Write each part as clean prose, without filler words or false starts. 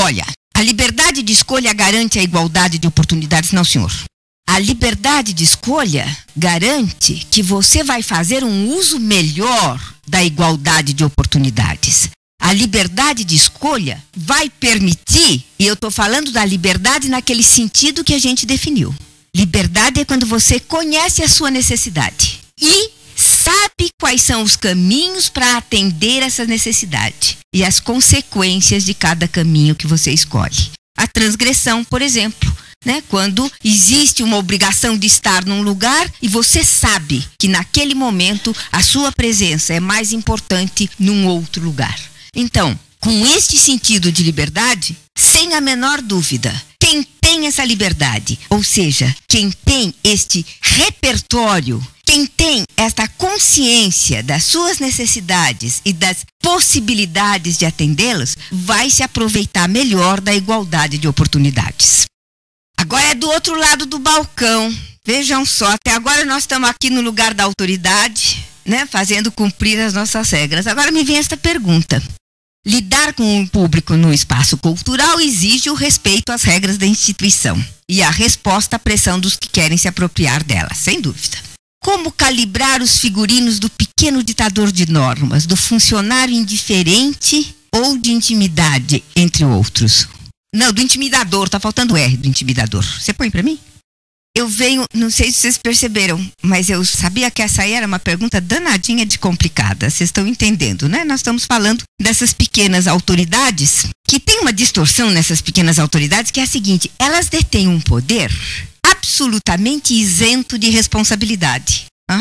Olha, a liberdade de escolha garante a igualdade de oportunidades? Não, senhor. A liberdade de escolha garante que você vai fazer um uso melhor da igualdade de oportunidades. A liberdade de escolha vai permitir, e eu estou falando da liberdade naquele sentido que a gente definiu. Liberdade é quando você conhece a sua necessidade e sabe quais são os caminhos para atender essa necessidade e as consequências de cada caminho que você escolhe. A transgressão, por exemplo, né? Quando existe uma obrigação de estar num lugar e você sabe que naquele momento a sua presença é mais importante num outro lugar. Então, com este sentido de liberdade, sem a menor dúvida, quem tem essa liberdade, ou seja, quem tem este repertório, quem tem esta consciência das suas necessidades e das possibilidades de atendê-las, vai se aproveitar melhor da igualdade de oportunidades. Agora é do outro lado do balcão. Vejam só, até agora nós estamos aqui no lugar da autoridade, né, fazendo cumprir as nossas regras. Agora me vem esta pergunta. Lidar com o público no espaço cultural exige o respeito às regras da instituição e a resposta à pressão dos que querem se apropriar dela, sem dúvida. Como calibrar os figurinos do pequeno ditador de normas, do funcionário indiferente ou de intimidade, entre outros? Não, do intimidador, tá faltando R do intimidador. Você põe para mim? Eu venho, não sei se vocês perceberam, mas eu sabia que essa aí era uma pergunta danadinha de complicada. Vocês estão entendendo, né? Nós estamos falando dessas pequenas autoridades, que tem uma distorção nessas pequenas autoridades, que é a seguinte: elas detêm um poder absolutamente isento de responsabilidade.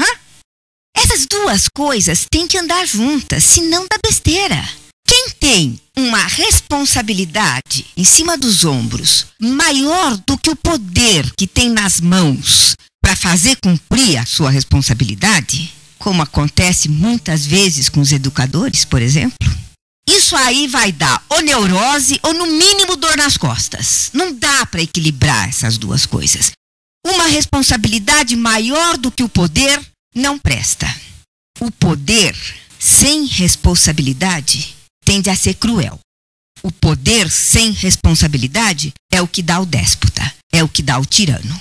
Essas duas coisas têm que andar juntas, senão dá besteira. Quem tem uma responsabilidade em cima dos ombros maior do que o poder que tem nas mãos para fazer cumprir a sua responsabilidade, como acontece muitas vezes com os educadores, por exemplo, isso aí vai dar ou neurose ou, no mínimo, dor nas costas. Não dá para equilibrar essas duas coisas. Uma responsabilidade maior do que o poder não presta. O poder sem responsabilidade tende a ser cruel. O poder sem responsabilidade é o que dá o déspota, é o que dá o tirano.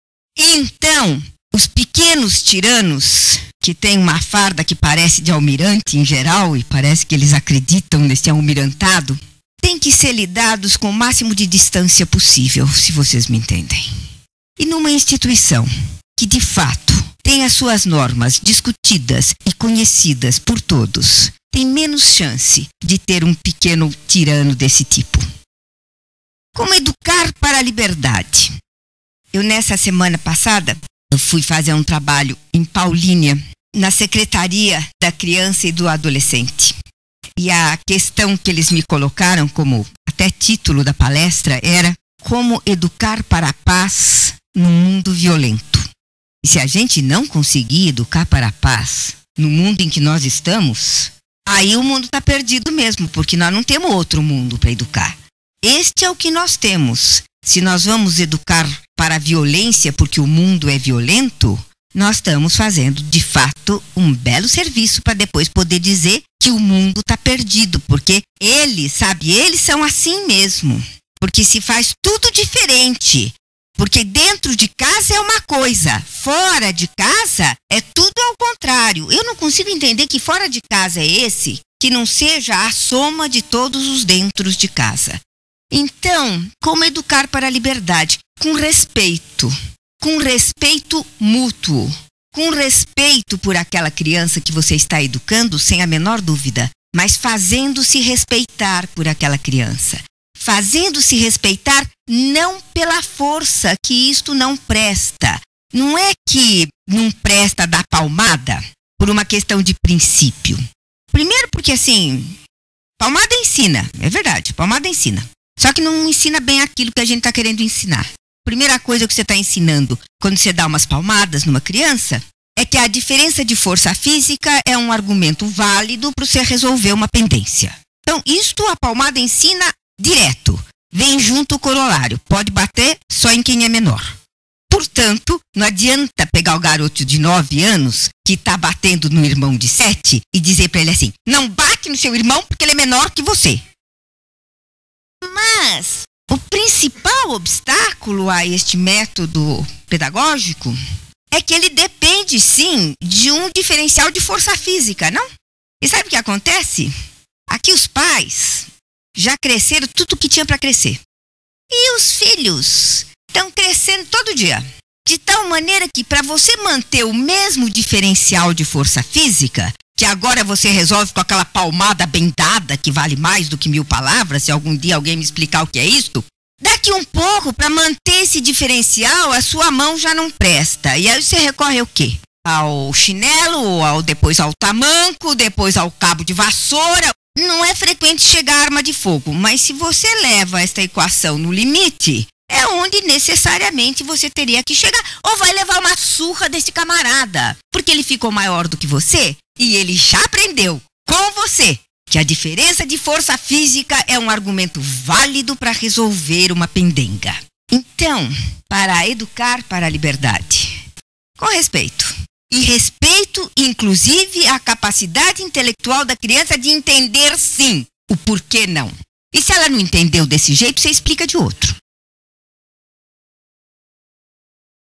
Então, os pequenos tiranos, que têm uma farda que parece de almirante em geral, e parece que eles acreditam nesse almirantado, têm que ser lidados com o máximo de distância possível, se vocês me entendem. E numa instituição que, de fato, tem as suas normas discutidas e conhecidas por todos, tem menos chance de ter um pequeno tirano desse tipo. Como educar para a liberdade? Eu, nessa semana passada, eu fui fazer um trabalho em Paulínia, na Secretaria da Criança e do Adolescente. E a questão que eles me colocaram como até título da palestra era: como educar para a paz num mundo violento. E se a gente não conseguir educar para a paz no mundo em que nós estamos, aí o mundo está perdido mesmo, porque nós não temos outro mundo para educar. Este é o que nós temos. Se nós vamos educar para a violência porque o mundo é violento, nós estamos fazendo, de fato, um belo serviço para depois poder dizer que o mundo está perdido, porque eles são assim mesmo. Porque se faz tudo diferente. Porque dentro de casa é uma coisa, fora de casa é tudo ao contrário. Eu não consigo entender que fora de casa é esse, que não seja a soma de todos os dentros de casa. Então, como educar para a liberdade? Com respeito mútuo, com respeito por aquela criança que você está educando, sem a menor dúvida, mas fazendo-se respeitar por aquela criança. Fazendo-se respeitar não pela força, que isto não presta. Não é que não presta dar palmada por uma questão de princípio. Primeiro porque, assim, palmada ensina, é verdade, palmada ensina. Só que não ensina bem aquilo que a gente está querendo ensinar. Primeira coisa que você está ensinando quando você dá umas palmadas numa criança é que a diferença de força física é um argumento válido para você resolver uma pendência. Então, isto a palmada ensina direto. Vem junto o corolário. Pode bater só em quem é menor. Portanto, não adianta pegar o garoto de 9 anos que está batendo no irmão de 7 e dizer para ele assim: não bate no seu irmão porque ele é menor que você. Mas o principal obstáculo a este método pedagógico é que ele depende, sim, de um diferencial de força física, não? E sabe o que acontece? Aqui os pais já cresceram tudo o que tinha para crescer. E os filhos estão crescendo todo dia. De tal maneira que para você manter o mesmo diferencial de força física, que agora você resolve com aquela palmada bem dada, que vale mais do que 1000 palavras, se algum dia alguém me explicar o que é isso, daqui um pouco, para manter esse diferencial, a sua mão já não presta. E aí você recorre ao quê? Ao chinelo, depois ao tamanco, depois ao cabo de vassoura. Não é frequente chegar à arma de fogo, mas se você leva esta equação no limite, é onde necessariamente você teria que chegar. Ou vai levar uma surra desse camarada, porque ele ficou maior do que você e ele já aprendeu com você que a diferença de força física é um argumento válido para resolver uma pendenga. Então, para educar para a liberdade, com respeito. E respeito, inclusive, a capacidade intelectual da criança de entender, sim, o porquê não. E se ela não entendeu desse jeito, você explica de outro.